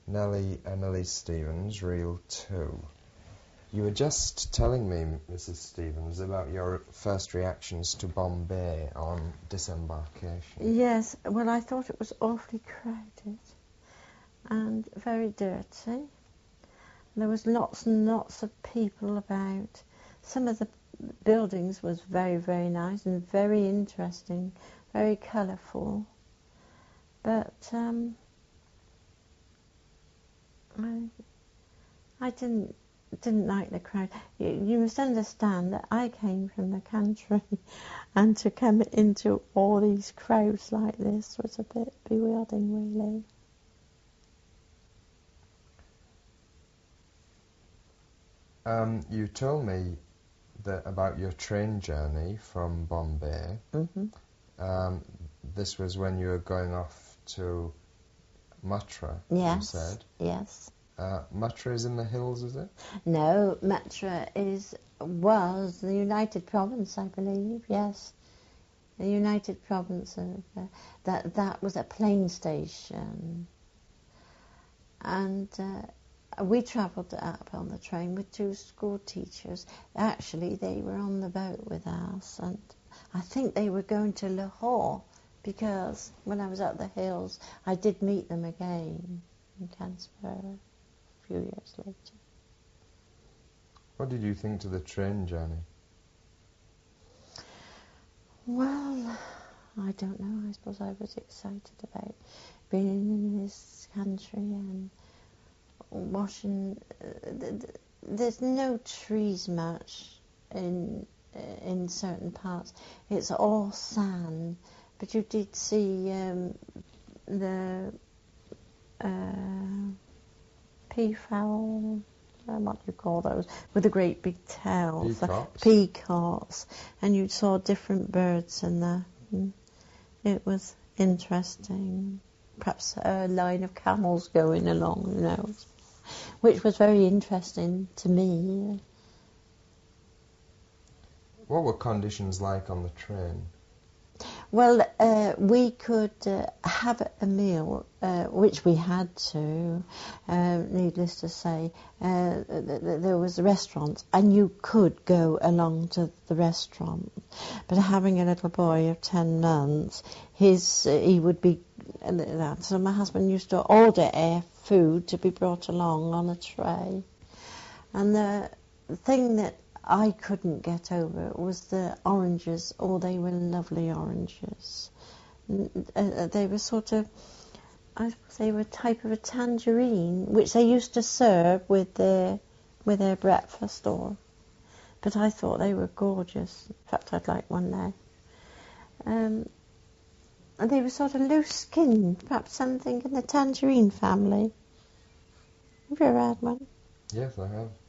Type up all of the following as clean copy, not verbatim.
Nellie Stevens, Reel 2. You were just telling me, Mrs. Stevens, about your first reactions to Bombay on disembarkation. Yes, well, I thought it was awfully crowded and very dirty. There was lots and lots of people about. Some of the buildings was very, very nice and very interesting, very colourful. But I didn't like the crowd. You must understand that I came from the country, and to come into all these crowds like this was a bit bewildering, really. You told me that about your train journey from Bombay. Mm-hmm. This was when you were going off to Mathura, Yes, you said. Yes. Mathura is in the hills, is it? No, Mathura was the United Province, I believe. Yes, the United Province of that was a plain station, and we travelled up on the train with two school teachers. Actually, they were on the boat with us, and I think they were going to Lahore, because when I was at the hills, I did meet them again in Cansborough a few years later. What did you think to the train journey? Well, I don't know. I suppose I was excited about being in this country and watching. There's no trees much in certain parts. It's all sand. But you did see the peafowl, what do you call those, with the great big tails. Peacocks. And you saw different birds in there. It was interesting. Perhaps a line of camels going along, you know, which was very interesting to me. What were conditions like on the train? Well, we could have a meal, which we had to, needless to say. There was restaurants, and you could go along to the restaurant. But having a little boy of 10 months, he would be that. So my husband used to order food to be brought along on a tray. And the thing that I couldn't get over was the oranges. Oh, they were lovely oranges. They were sort of, I suppose they were a type of a tangerine, which they used to serve with their breakfast. But I thought they were gorgeous. In fact, I'd like one now. And they were sort of loose-skinned, perhaps something in the tangerine family. Have you ever had one? Yes, I have.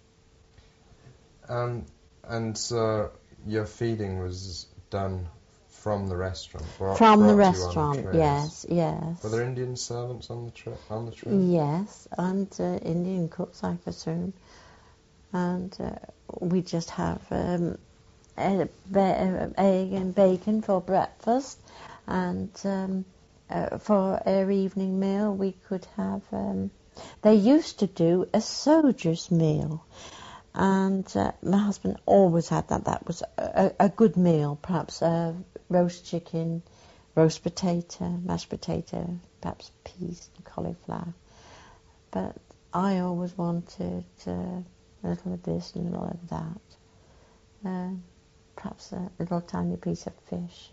And so your feeding was done from the restaurant? From the restaurant, yes. Were there Indian servants on the train? Yes, and Indian cooks, I presume. And we just have egg and bacon for breakfast, and for our evening meal we could have... they used to do a soldier's meal. And my husband always had that. That was a good meal, perhaps roast chicken, roast potato, mashed potato, perhaps peas and cauliflower. But I always wanted a little of this and a little of that. Perhaps a little tiny piece of fish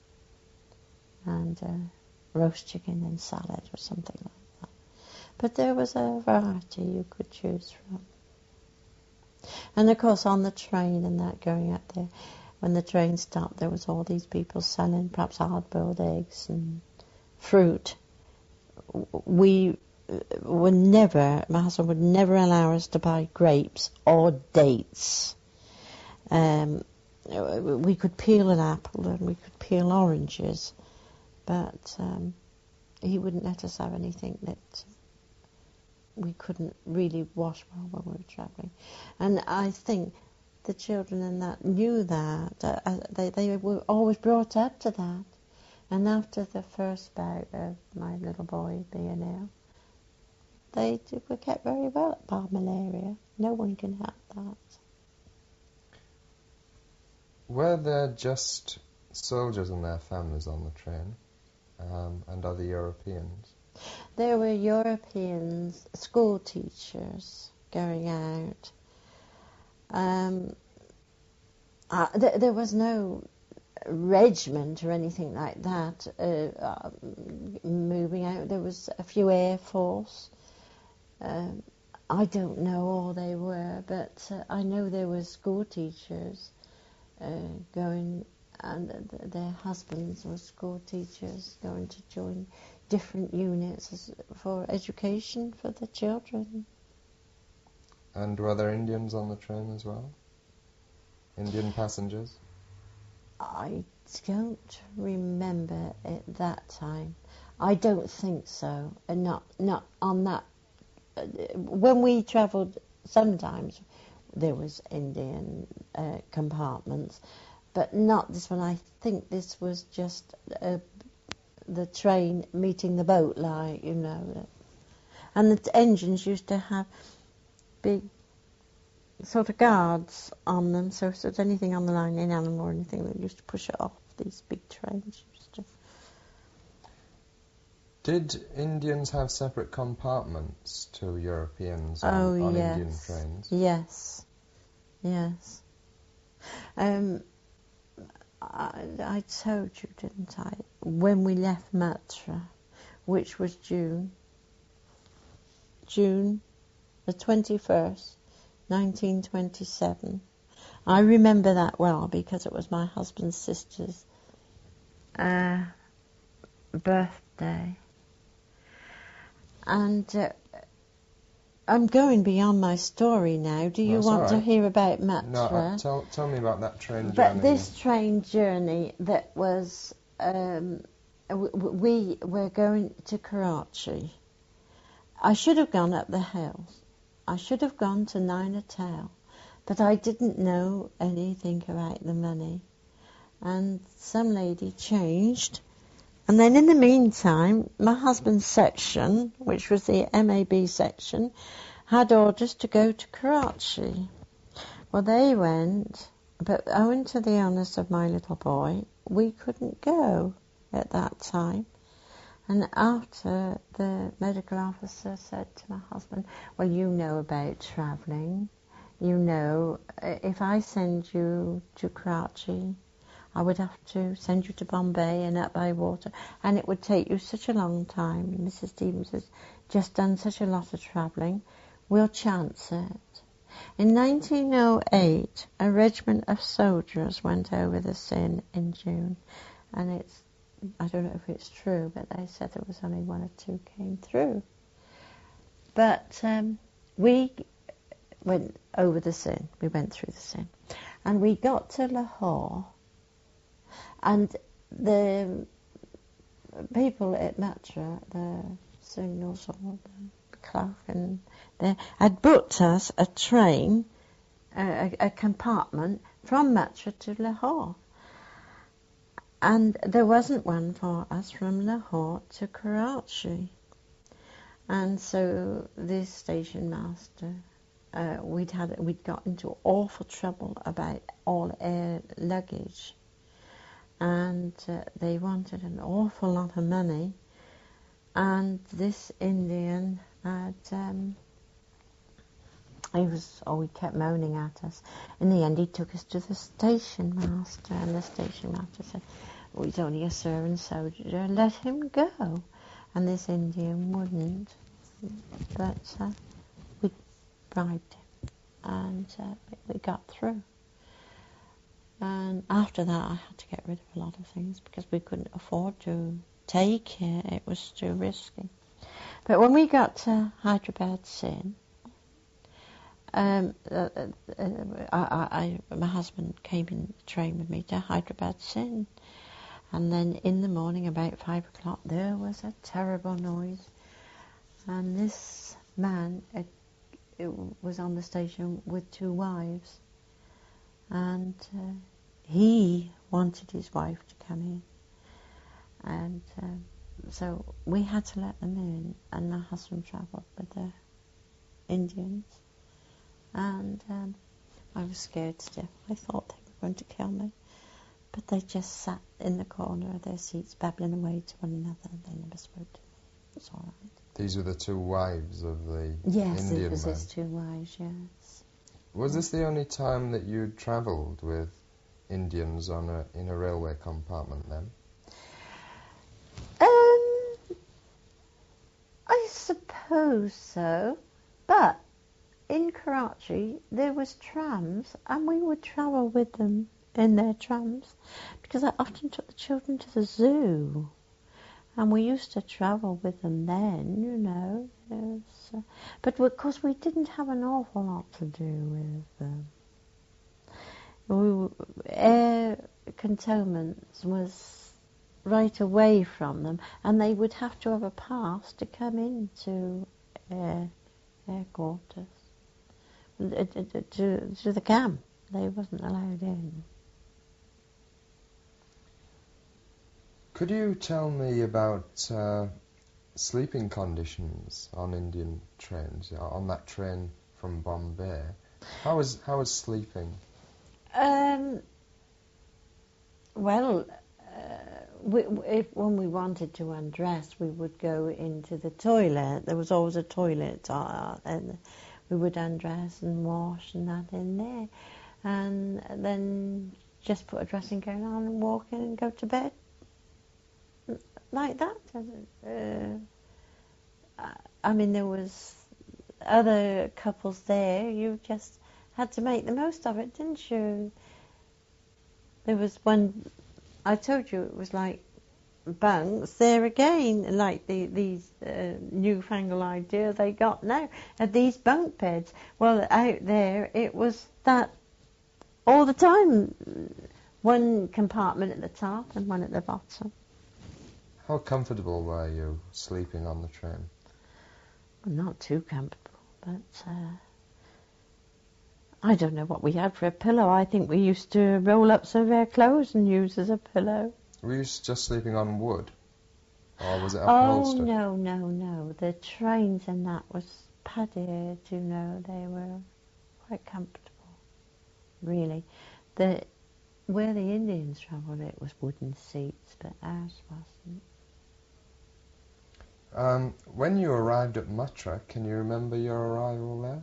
and roast chicken and salad or something like that. But there was a variety you could choose from. And of course on the train and that going up there, when the train stopped, there was all these people selling perhaps hard-boiled eggs and fruit. My husband would never allow us to buy grapes or dates. We could peel an apple and we could peel oranges, but he wouldn't let us have anything that we couldn't really wash while we were travelling. And I think the children in that knew that. They were always brought up to that. And after the first bout of my little boy being ill, they were kept very well at bar malaria. No one can have that. Were there just soldiers and their families on the train, and other Europeans? There were Europeans, school teachers going out. There was no regiment or anything like that moving out. There was a few Air Force. I don't know all they were, but I know there were school teachers going, and their husbands were school teachers going to join different units for education for the children. And were there Indians on the train as well? Indian passengers? I don't remember at that time. I don't think so. And not on that. When we travelled, sometimes there was Indian compartments, but not this one. I think this was just the train meeting the boat, like, you know. And the engines used to have big sort of guards on them, so if there's anything on the line, any animal or anything, they used to push it off. These big trains used to. Did Indians have separate compartments to Europeans on yes. Indian trains? Yes, yes. I told you, didn't I, when we left Matra, which was June the 21st, 1927. I remember that well because it was my husband's sister's birthday. And I'm going beyond my story now. Do you want to hear about Matra? No, tell me about that train journey. But this train journey that was, we were going to Karachi. I should have gone up the hills. I should have gone to Nainital, but I didn't know anything about the money. And some lady changed. And then in the meantime, my husband's section, which was the MAB section, had orders to go to Karachi. Well, they went, but owing to the illness of my little boy, we couldn't go at that time. And after, the medical officer said to my husband, well, you know about travelling. You know, if I send you to Karachi, I would have to send you to Bombay and up by water, and it would take you such a long time. Mrs. Stevens has just done such a lot of travelling. We'll chance it. In 1908, a regiment of soldiers went over the Sindh in June, and I don't know if it's true, but they said there was only one or two came through. But we went over the Sindh. We went through the Sindh. And we got to Lahore, and the people at Matra, the signals or the clerk, and they had booked us a train, a compartment from Matra to Lahore. And there wasn't one for us from Lahore to Karachi. And so this station master, we'd got into awful trouble about all air luggage. And they wanted an awful lot of money. And this Indian had, he kept moaning at us. In the end, he took us to the station master, and the station master said, well, he's only a servant soldier, let him go. And this Indian wouldn't. But we bribed him, and we got through. And after that, I had to get rid of a lot of things because we couldn't afford to take it. It was too risky. But when we got to Hyderabad Sindh, my husband came in the train with me to Hyderabad Sindh. And then in the morning, about 5 o'clock, there was a terrible noise. And this man was on the station with 2 wives. And he wanted his wife to come in. And so we had to let them in, and my husband travelled with the Indians, and I was scared to death. I thought they were going to kill me, but they just sat in the corner of their seats babbling away to one another, and they never spoke to me. It's all right. These were the two wives of the Yes, Indian it was man. his two wives, yes. Was this the only time that you travelled with Indians in a railway compartment then? I suppose so, but in Karachi there was trams, and we would travel with them in their trams, because I often took the children to the zoo, and we used to travel with them then, you know. Yes. But of course we didn't have an awful lot to do with them. Air cantonments was right away from them, and they would have to have a pass to come into air quarters, to the camp. They wasn't allowed in. Could you tell me about sleeping conditions on Indian trains, on that train from Bombay? How was sleeping? Well, when we wanted to undress, we would go into the toilet. There was always a toilet, and we would undress and wash and that in there, and then just put a dressing gown on and walk in and go to bed like that. I mean, there was other couples there. You just had to make the most of it, didn't you? There was one, I told you, it was like bunks there again, like these newfangled idea they got now of these bunk beds. Well, out there it was that all the time, one compartment at the top and one at the bottom. How comfortable were you sleeping on the train? Well, not too comfortable, but I don't know what we had for a pillow. I think we used to roll up some of our clothes and use as a pillow. Were you just sleeping on wood? Or was it upholstered? Oh, no. The trains and that was padded, you know. They were quite comfortable, really. Where the Indians travelled, it was wooden seats, but ours wasn't. When you arrived at Muttra, can you remember your arrival there?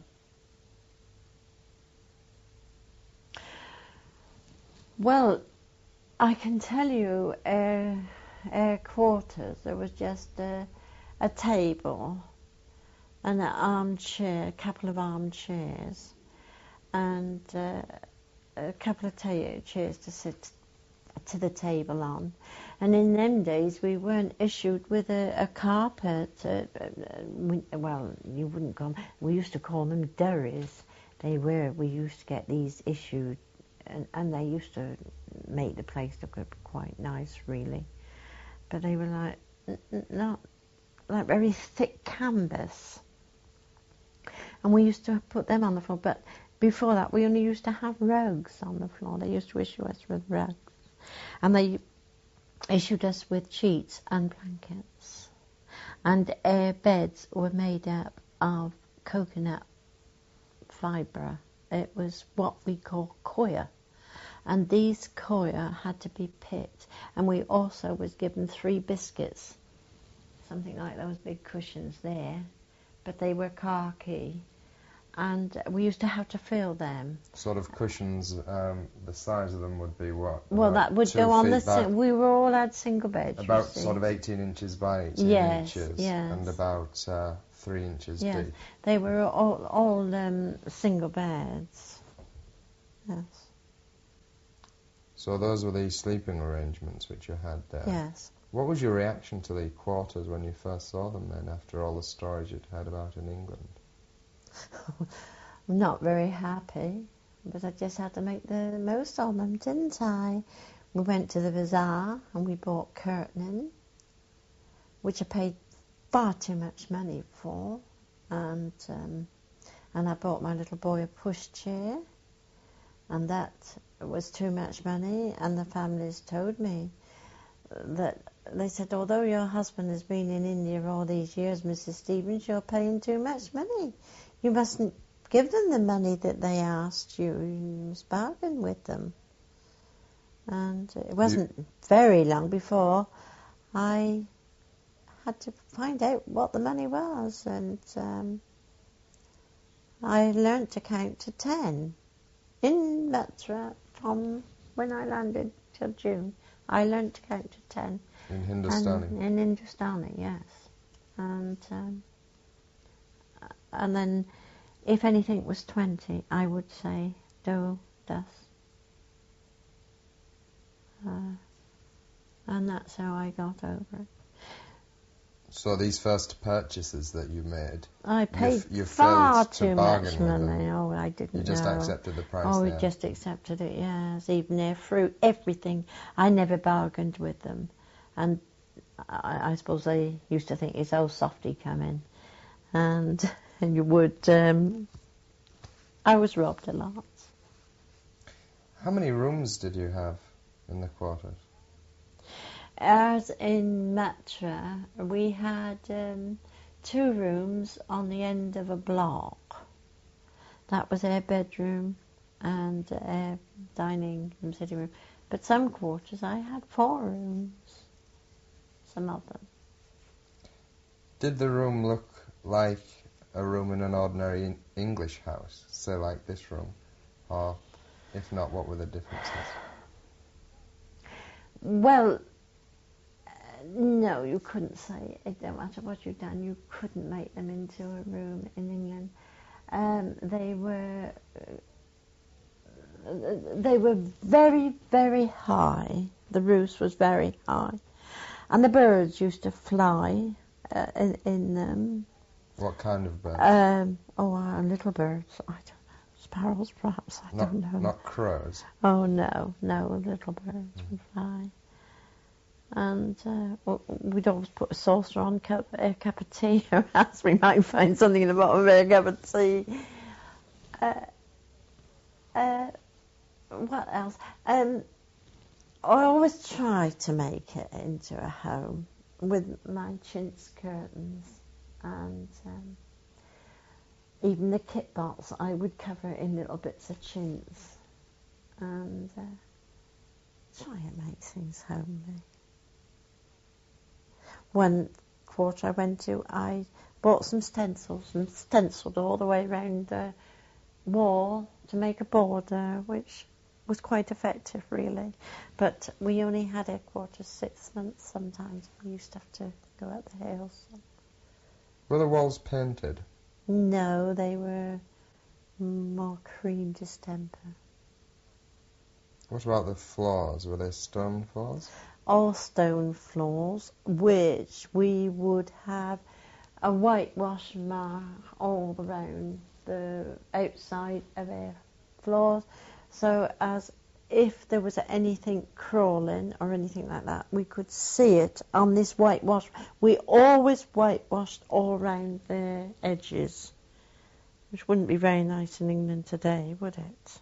Well, I can tell you, air quarters, there was just a table and an armchair, a couple of armchairs, and a couple of chairs to sit to the table on. And in them days, we weren't issued with a carpet. Well, you wouldn't call them, we used to call them durries. We used to get these issued, and they used to make the place look quite nice, really. But they were not like very thick canvas. And we used to put them on the floor, but before that we only used to have rugs on the floor. They used to issue us with rugs. And they issued us with sheets and blankets. And our beds were made up of coconut fibre. It was what we call coir. And these coir had to be picked. And we also was given 3 biscuits, something like those big cushions there, but they were khaki. And we used to have to fill them. Sort of cushions, the size of them would be what? Well, that would go on the... We were all had single beds. About sort of 18 inches by 18 inches. Yes. And about 3 inches deep. They were all single beds. Yes. So those were the sleeping arrangements which you had there. Yes. What was your reaction to the quarters when you first saw them then, after all the stories you'd heard about in England? Not very happy, but I just had to make the most of them, didn't I? We went to the bazaar and we bought curtaining, which I paid far too much money for, and I bought my little boy a pushchair, and that was too much money, and the families told me that they said, although your husband has been in India all these years, Mrs. Stevens, you're paying too much money. You mustn't give them the money that they asked you. You must bargain with them. And it wasn't very long before I had to find out what the money was, and I learnt to count to 10. In Mathura, from when I landed till June, I learnt to count to 10. In Hindustani? In Hindustani, yes. And then if anything was 20, I would say do, das. And that's how I got over it. So these first purchases that you made, I paid you far failed to too bargain much with them. money. Oh, I didn't know. You just accepted the price. Oh, we there. just accepted it, yes. Even their fruit, everything. I never bargained with them. And I suppose they used to think it's old softy coming. And you would... I was robbed a lot. How many rooms did you have in the quarters? As in Mathura, we had 2 rooms on the end of a block. That was our bedroom and our dining room, sitting room. But some quarters I had 4 rooms, some of them. Did the room look like a room in an ordinary English house, say like this room? Or, if not, what were the differences? Well, no, you couldn't say it. No matter what you'd done, you couldn't make them into a room in England. They were very, very high. The roof was very high, and the birds used to fly in them. What kind of birds? Little birds. I don't know. Sparrows, perhaps. I don't know. Not crows. Oh no, little birds would fly. And we'd always put a saucer on a cup of tea, or else we might find something in the bottom of a cup of tea. What else? I always try to make it into a home with my chintz curtains, and even the kit box I would cover in little bits of chintz, and try and make things homely. One quarter I went to, I bought some stencils and stenciled all the way around the wall to make a border, which was quite effective, really. But we only had our quarters 6 months sometimes. We used to have to go up the hills. Were the walls painted? No, they were more cream distemper. What about the floors? Were they stone floors? All stone floors, which we would have a whitewash mark all around the outside of our floors, so as if there was anything crawling or anything like that, we could see it on this whitewash. We always whitewashed all around the edges, which wouldn't be very nice in England today, would it?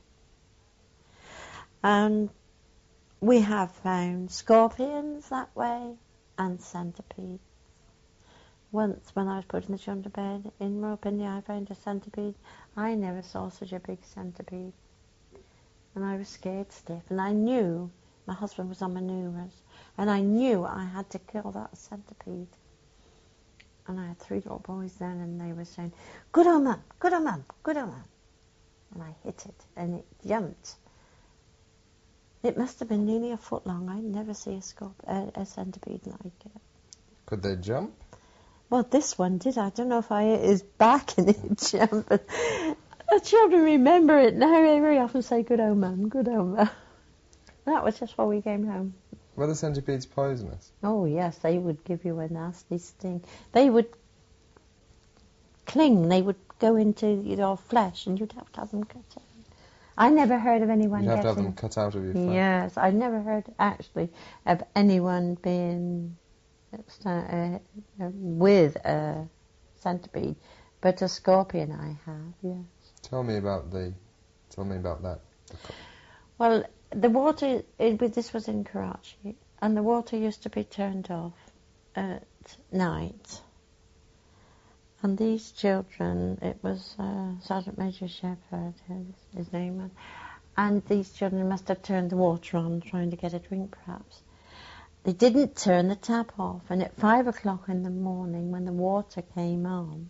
And we have found scorpions that way and centipedes. Once when I was putting the children to bed in Rawalpindi, I found a centipede. I never saw such a big centipede. And I was scared stiff. And I knew my husband was on manoeuvres. And I knew I had to kill that centipede. And I had 3 little boys then, and they were saying, "Good old man, good old man, good old man." And I hit it, and it jumped. It must have been nearly a foot long. I never see a centipede like it. Could they jump? Well, this one did. I don't know if I hit his back and it jumped, but the children remember it now. They very often say, "Good old man, good old man." That was just before we came home. Were the centipedes poisonous? Oh, yes, they would give you a nasty sting. They would cling. They would go into your flesh, and you'd have to have them cut out. I never heard of anyone You'd have to have getting... them cut out of your flesh. Yes, I never heard, actually, of anyone being with a centipede, but a scorpion I have, yes. Tell me about that. Well, the water, this was in Karachi, and the water used to be turned off at night. And these children, it was Sergeant Major Shepherd, his name was, and these children must have turned the water on, trying to get a drink perhaps. They didn't turn the tap off, and at 5 o'clock in the morning, when the water came on,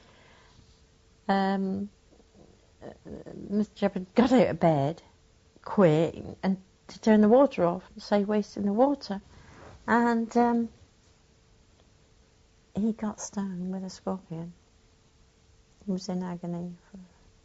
Mr. Shepherd got out of bed quick and to turn the water off and save wasting the water, and he got stung with a scorpion. He was in agony for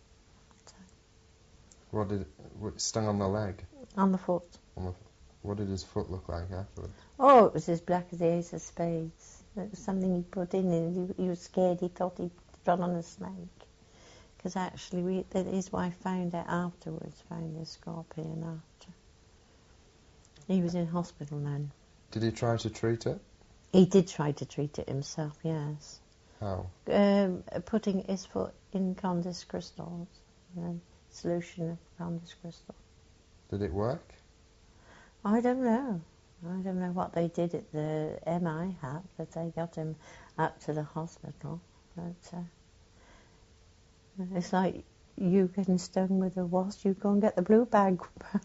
a time. What stung on the leg? On the foot. What did his foot look like afterwards? Oh, it was as black as the ace of spades. It was something he put in, and he was scared. He thought he'd run on a snake. Because actually, his wife found out afterwards, found the scorpion after. He was in hospital then. Did he try to treat it? He did try to treat it himself, yes. How? Putting his foot in Condis crystals, solution of Condis crystal. Did it work? I don't know. I don't know what they did at the MI hut, but they got him up to the hospital. But it's like you getting stung with a wasp, you go and get the blue bag.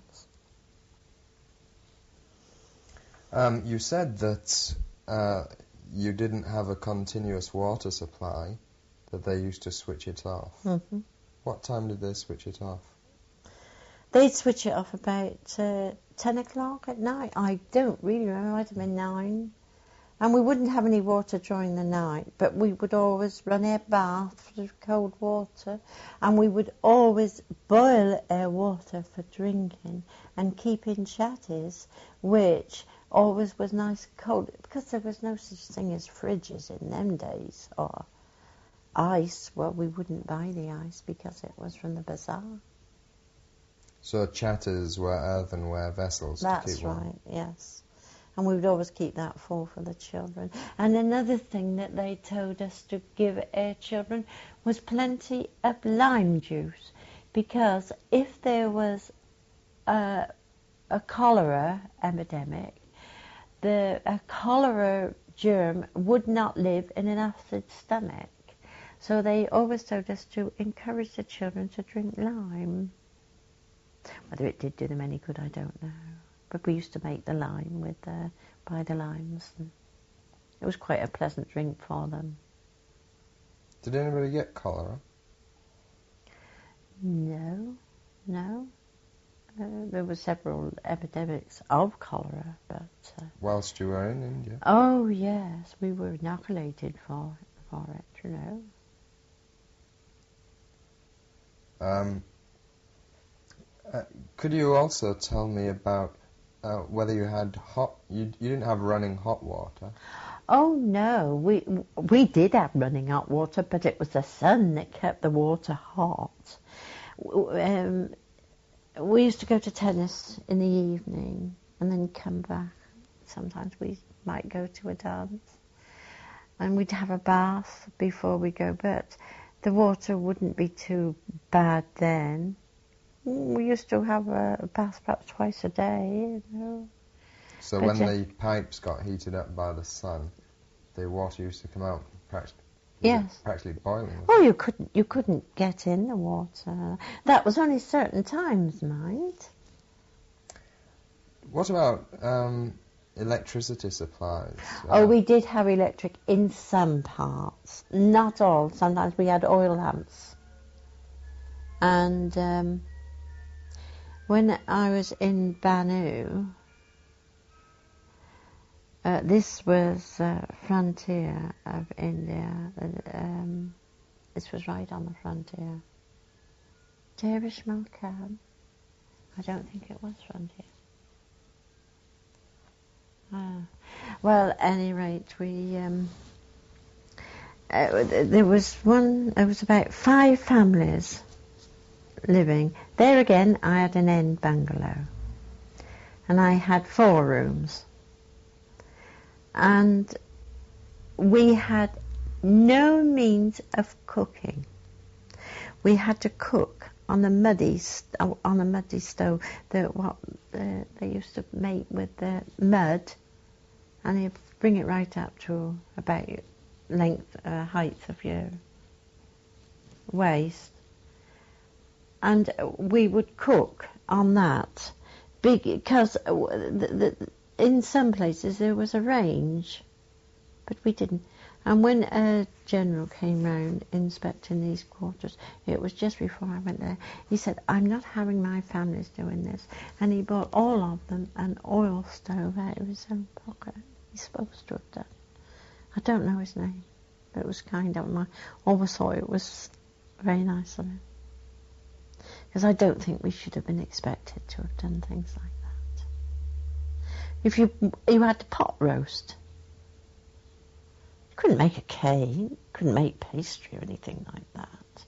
You said that you didn't have a continuous water supply, that they used to switch it off. Mm-hmm. What time did they switch it off? They'd switch it off about 10 o'clock at night. I don't really remember. It might have been 9. And we wouldn't have any water during the night, but we would always run our bath for cold water, and we would always boil our water for drinking and keep in chatties, which always was nice cold, because there was no such thing as fridges in them days, or ice. Well, we wouldn't buy the ice because it was from the bazaar. So chatters were earthenware vessels to keep warm? That's right, yes. And we would always keep that full for the children. And another thing that they told us to give our children was plenty of lime juice, because if there was a cholera epidemic, a cholera germ would not live in an acid stomach. So they always told us to encourage the children to drink lime. Whether it did do them any good, I don't know. But we used to make the lime buy the limes. And it was quite a pleasant drink for them. Did anybody get cholera? No. There were several epidemics of cholera, but... Whilst you were in India? Oh, yes. We were inoculated for it, you know. Could you also tell me about whether you had you didn't have running hot water? Oh no, we did have running hot water, but it was the sun that kept the water hot. We used to go to tennis in the evening and then come back. Sometimes we might go to a dance, and we'd have a bath before we go, but the water wouldn't be too bad then. We used to have a bath perhaps twice a day, you know. So when the pipes got heated up by the sun, the water used to come out practically boiling. Oh, you couldn't get in the water. That was only certain times, mind. What about electricity supplies? Oh, we did have electric in some parts, not all. Sometimes we had oil lamps. And when I was in Bannu, this was frontier of India. This was right on the frontier. Dervish Malkan? I don't think it was frontier. Well, at any rate, there was about 5 families living. There again, I had an end bungalow. And I had 4 rooms. And we had no means of cooking. We had to cook on a muddy stove. They used to make with the mud, and you bring it right up to about height of your waist, and we would cook on that, because in some places there was a range, but we didn't. And when a general came round inspecting these quarters, it was just before I went there, he said, I'm not having my families doing this. And he bought all of them an oil stove out of his own pocket. He's supposed to have done. I don't know his name, but it was kind of him. I always thought it was very nice of him. Because I don't think we should have been expected to have done things like that. If you had to pot roast, you couldn't make a cake, couldn't make pastry or anything like that.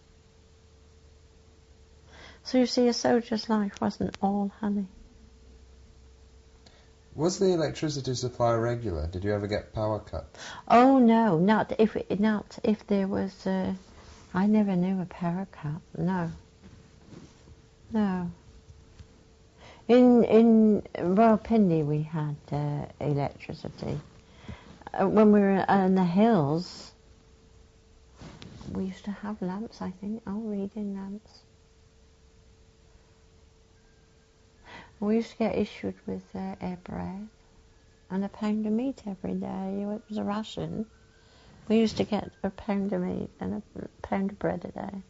So you see, a soldier's life wasn't all honey. Was the electricity supply regular? Did you ever get power cut? Oh no, not if there was. I never knew a power cut. No. In Rawalpindi we had electricity. When we were in the hills, we used to have lamps, I think, reading lamps. We used to get issued with bread and a pound of meat every day. It was a ration. We used to get a pound of meat and a pound of bread a day.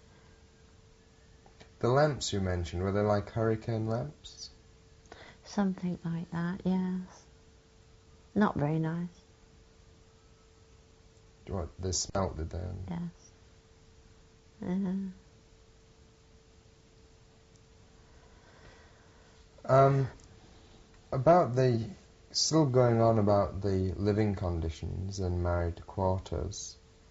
The lamps you mentioned, were they like hurricane lamps? Something like that, yes. Not very nice. What, they smelt, did they? Yes. Still going on about the living conditions in married quarters.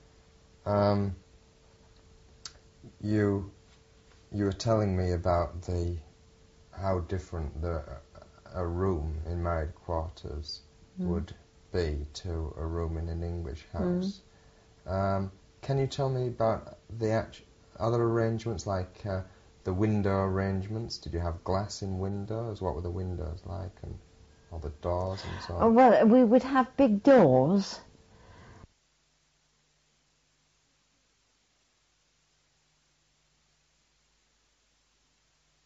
You were telling me about how different a room in married quarters would be to a room in an English house. Can you tell me about the other arrangements, like the window arrangements? Did you have glass in windows? What were the windows like, and all the doors and so on? Well, we would have big doors